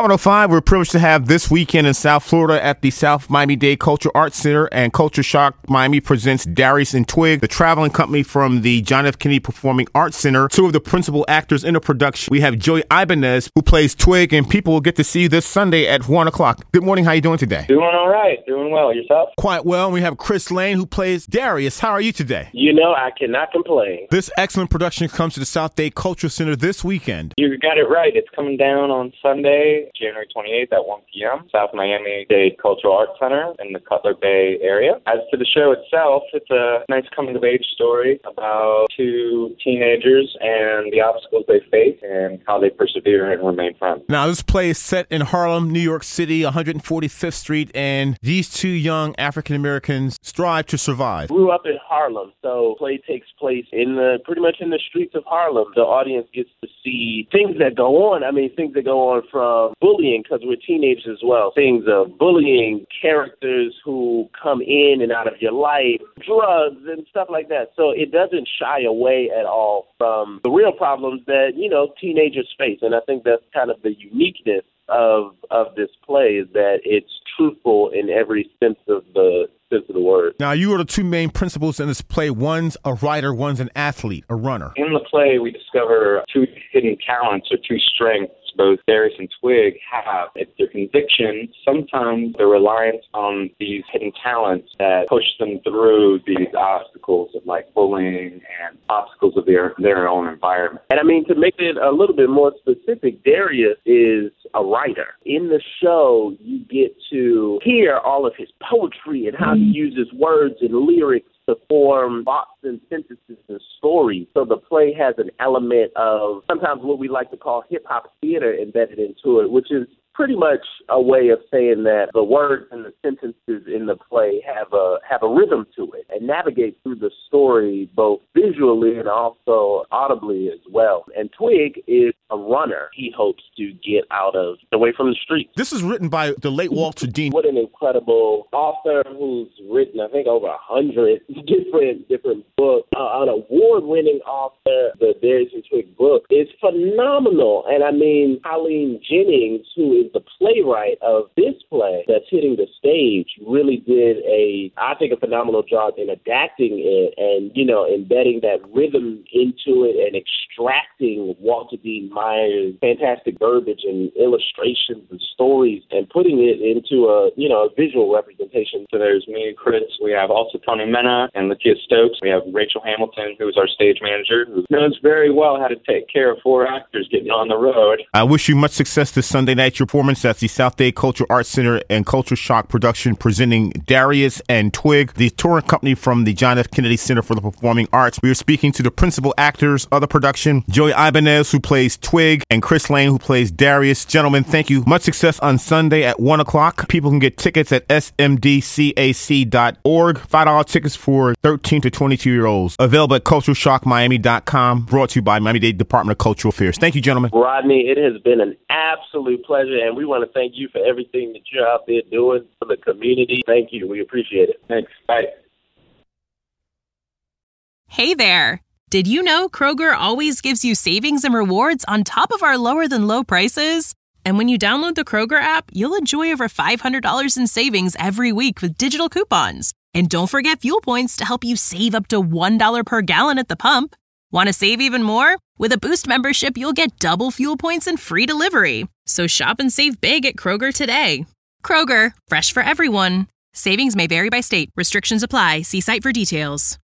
Hot 105, we're privileged to have this weekend in South Florida at the South Miami-Dade Cultural Arts Center, and Culture Shock Miami presents Darius and Twig, the traveling company from the John F. Kennedy Performing Arts Center. Two of the principal actors in the production. We have Joey Ibanez, who plays Twig, and people will get to see you this Sunday at 1 o'clock. Good morning. How are you doing today? Doing all right. Doing well. Yourself? Quite well. We have Chris Lane, who plays Darius. How are you today? You know, I cannot complain. This excellent production comes to the South Dade Cultural Center this weekend. You got it right. It's coming down on Sunday, January 28th at 1 p.m., South Miami-Dade Cultural Arts Center in the Cutler Bay area. As to the show itself, it's a nice coming-of-age story about two teenagers and the obstacles they face and how they persevere and remain friends. Now, this play is set in Harlem, New York City, 145th Street, and these two young African-Americans strive to survive. Grew up in Harlem, so play takes place pretty much in the streets of Harlem. The audience gets to see things that go on. I mean, things that go on from bullying, because we're teenagers as well. Things of bullying, characters who come in and out of your life, drugs and stuff like that. So it doesn't shy away at all from the real problems that, you know, teenagers face. And I think that's kind of the uniqueness of this play, is that it's truthful in every sense of the word. Now, you are the two main principals in this play. One's a writer, one's an athlete, a runner. In the play, we discover two hidden talents or two strengths both Darius and Twig have. It's their conviction, sometimes their reliance on these hidden talents that push them through these obstacles of like bullying and obstacles of their own environment. And I mean, to make it a little bit more specific, Darius is a writer. In the show, you get to hear all of his poetry and how he uses words and lyrics to form thoughts and sentences and stories. So the play has an element of sometimes what we like to call hip-hop theater embedded into it, which is pretty much a way of saying that the words and the sentences in the play have a rhythm to it and navigate through the story both visually and also audibly as well. And Twig is a runner. He hopes to get away from the streets. This is written by the late Walter Dean. What an incredible author who's written, I think, over 100 different books. An award-winning author. The Darius and Twig book is phenomenal. And I mean, Colleen Jennings, who is the playwright of this play that's hitting the stage, really did a phenomenal job in adapting it and, you know, embedding that rhythm into it and extracting Walter Dean Meyer's fantastic verbiage and illustrations and stories and putting it into a visual representation. So there's me, Chris. We have also Tony Mena and Latia Stokes. We have Rachel Hamilton, who is our stage manager, who knows very well how to take care of four actors getting on the road. I wish you much success this Sunday night. Your performance at the South Dade Cultural Arts Center and Culture Shock production presenting Darius and Twig, the touring company from the John F. Kennedy Center for the Performing Arts. We are speaking to the principal actors of the production, Joey Ibanez, who plays Twig, and Chris Lane, who plays Darius. Gentlemen, thank you. Much success on Sunday at 1 o'clock. People can get tickets at smdcac.org. $5 tickets for 13 to 22-year-olds. Available at culturalshockmiami.com. Brought to you by Miami-Dade Department of Cultural Affairs. Thank you, gentlemen. Rodney, it has been an absolute pleasure, and we want to thank you for everything that you're out there doing for the community. Thank you. We appreciate it. Thanks. Bye. Hey there. Did you know Kroger always gives you savings and rewards on top of our lower-than-low prices? And when you download the Kroger app, you'll enjoy over $500 in savings every week with digital coupons. And don't forget fuel points to help you save up to $1 per gallon at the pump. Want to save even more? With a Boost membership, you'll get double fuel points and free delivery. So shop and save big at Kroger today. Kroger, fresh for everyone. Savings may vary by state. Restrictions apply. See site for details.